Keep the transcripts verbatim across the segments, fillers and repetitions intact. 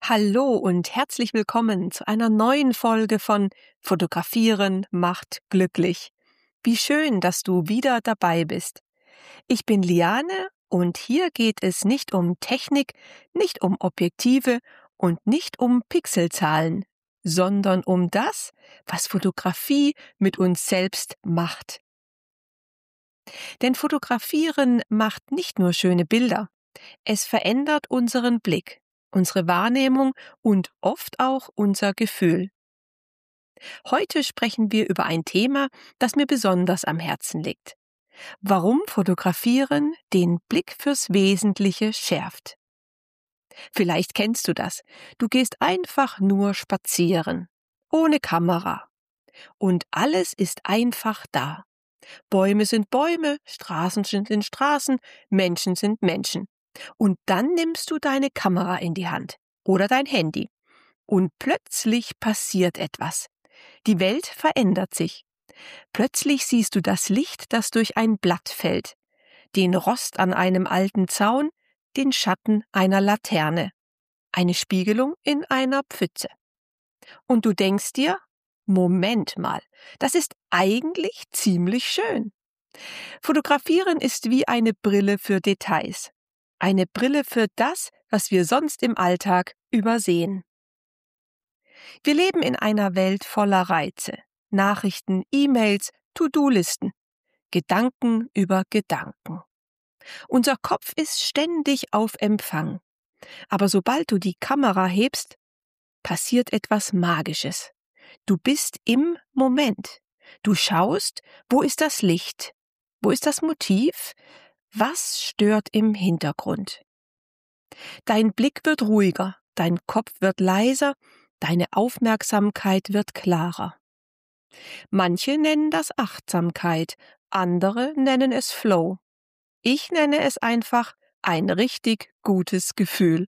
Hallo und herzlich willkommen zu einer neuen Folge von Fotografieren macht glücklich. Wie schön, dass du wieder dabei bist. Ich bin Liane und hier geht es nicht um Technik, nicht um Objektive und nicht um Pixelzahlen, sondern um das, was Fotografie mit uns selbst macht. Denn Fotografieren macht nicht nur schöne Bilder, es verändert unseren Blick, unsere Wahrnehmung und oft auch unser Gefühl. Heute sprechen wir über ein Thema, das mir besonders am Herzen liegt. Warum Fotografieren den Blick fürs Wesentliche schärft. Vielleicht kennst du das. Du gehst einfach nur spazieren, ohne Kamera. Und alles ist einfach da. Bäume sind Bäume, Straßen sind Straßen, Menschen sind Menschen. Und dann nimmst du deine Kamera in die Hand oder dein Handy. Und plötzlich passiert etwas. Die Welt verändert sich. Plötzlich siehst du das Licht, das durch ein Blatt fällt, den Rost an einem alten Zaun, den Schatten einer Laterne, eine Spiegelung in einer Pfütze. Und du denkst dir, Moment mal, das ist eigentlich ziemlich schön. Fotografieren ist wie eine Brille für Details. Eine Brille für das, was wir sonst im Alltag übersehen. Wir leben in einer Welt voller Reize, Nachrichten, E-Mails, To-Do-Listen, Gedanken über Gedanken. Unser Kopf ist ständig auf Empfang. Aber sobald du die Kamera hebst, passiert etwas Magisches. Du bist im Moment. Du schaust, wo ist das Licht? Wo ist das Motiv? Was stört im Hintergrund? Dein Blick wird ruhiger, dein Kopf wird leiser, deine Aufmerksamkeit wird klarer. Manche nennen das Achtsamkeit, andere nennen es Flow. Ich nenne es einfach ein richtig gutes Gefühl.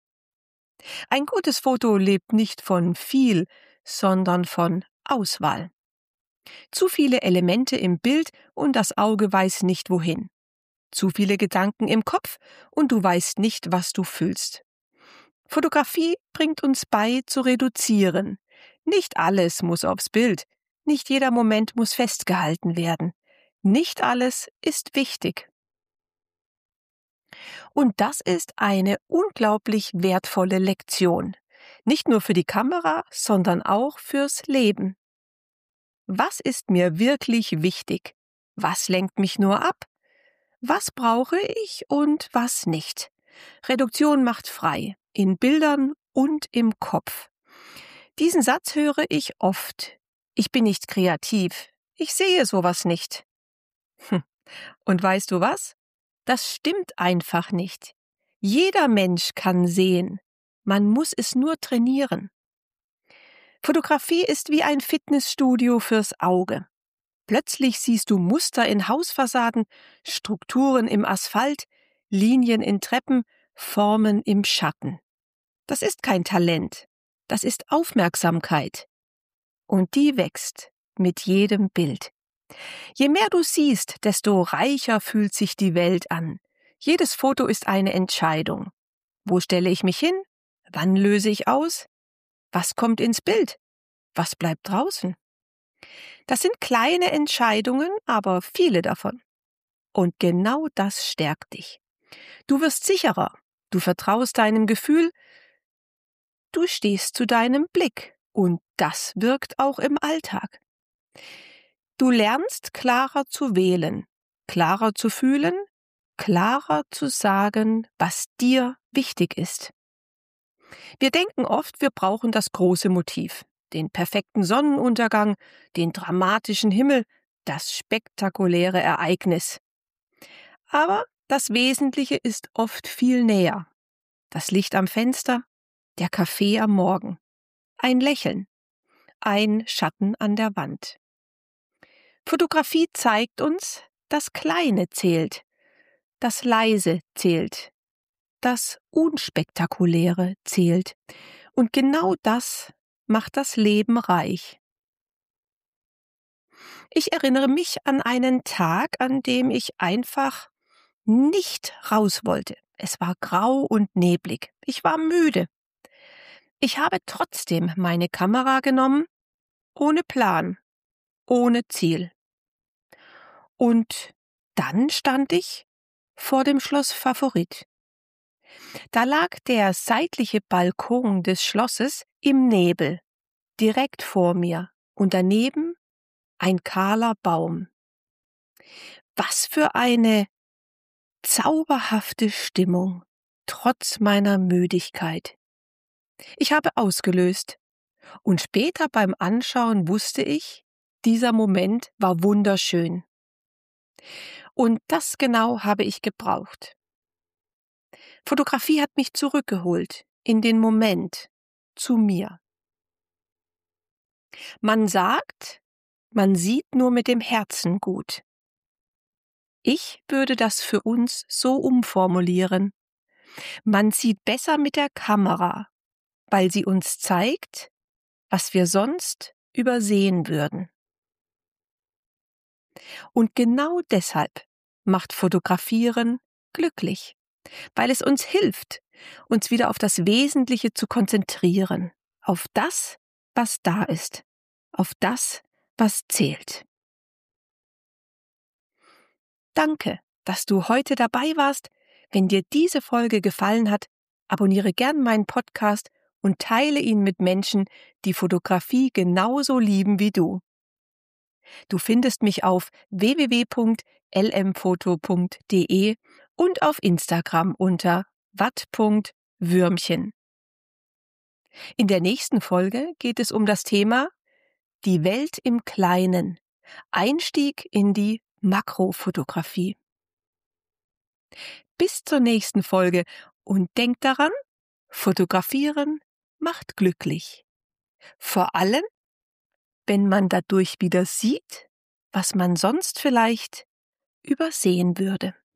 Ein gutes Foto lebt nicht von viel, sondern von Auswahl. Zu viele Elemente im Bild und das Auge weiß nicht wohin. Zu viele Gedanken im Kopf und du weißt nicht, was du fühlst. Fotografie bringt uns bei, zu reduzieren. Nicht alles muss aufs Bild. Nicht jeder Moment muss festgehalten werden. Nicht alles ist wichtig. Und das ist eine unglaublich wertvolle Lektion. Nicht nur für die Kamera, sondern auch fürs Leben. Was ist mir wirklich wichtig? Was lenkt mich nur ab? Was brauche ich und was nicht? Reduktion macht frei, in Bildern und im Kopf. Diesen Satz höre ich oft. Ich bin nicht kreativ. Ich sehe sowas nicht. Hm. Und weißt du was? Das stimmt einfach nicht. Jeder Mensch kann sehen. Man muss es nur trainieren. Fotografie ist wie ein Fitnessstudio fürs Auge. Plötzlich siehst du Muster in Hausfassaden, Strukturen im Asphalt, Linien in Treppen, Formen im Schatten. Das ist kein Talent, das ist Aufmerksamkeit. Und die wächst mit jedem Bild. Je mehr du siehst, desto reicher fühlt sich die Welt an. Jedes Foto ist eine Entscheidung. Wo stelle ich mich hin? Wann löse ich aus? Was kommt ins Bild? Was bleibt draußen? Das sind kleine Entscheidungen, aber viele davon. Und genau das stärkt dich. Du wirst sicherer, du vertraust deinem Gefühl, du stehst zu deinem Blick und das wirkt auch im Alltag. Du lernst klarer zu wählen, klarer zu fühlen, klarer zu sagen, was dir wichtig ist. Wir denken oft, wir brauchen das große Motiv, den perfekten Sonnenuntergang, den dramatischen Himmel, das spektakuläre Ereignis. Aber das Wesentliche ist oft viel näher. Das Licht am Fenster, der Kaffee am Morgen, ein Lächeln, ein Schatten an der Wand. Fotografie zeigt uns, das Kleine zählt, das Leise zählt, das Unspektakuläre zählt. Und genau das macht das Leben reich. Ich erinnere mich an einen Tag, an dem ich einfach nicht raus wollte. Es war grau und neblig. Ich war müde. Ich habe trotzdem meine Kamera genommen, ohne Plan, ohne Ziel. Und dann stand ich vor dem Schloss Favorit. Da lag der seitliche Balkon des Schlosses im Nebel, direkt vor mir, und daneben ein kahler Baum. Was für eine zauberhafte Stimmung, trotz meiner Müdigkeit. Ich habe ausgelöst, und später beim Anschauen wusste ich, dieser Moment war wunderschön. Und das genau habe ich gebraucht. Fotografie hat mich zurückgeholt, in den Moment, zu mir. Man sagt, man sieht nur mit dem Herzen gut. Ich würde das für uns so umformulieren. Man sieht besser mit der Kamera, weil sie uns zeigt, was wir sonst übersehen würden. Und genau deshalb macht Fotografieren glücklich, weil es uns hilft, uns wieder auf das Wesentliche zu konzentrieren, auf das, was da ist, auf das, was zählt. Danke, dass du heute dabei warst. Wenn dir diese Folge gefallen hat, abonniere gern meinen Podcast und teile ihn mit Menschen, die Fotografie genauso lieben wie du. Du findest mich auf w w w punkt l m foto punkt d e und auf Instagram unter watt punkt würmchen. In der nächsten Folge geht es um das Thema Die Welt im Kleinen. Einstieg in die Makrofotografie. Bis zur nächsten Folge und denk daran, Fotografieren macht glücklich. Vor allem, wenn man dadurch wieder sieht, was man sonst vielleicht übersehen würde.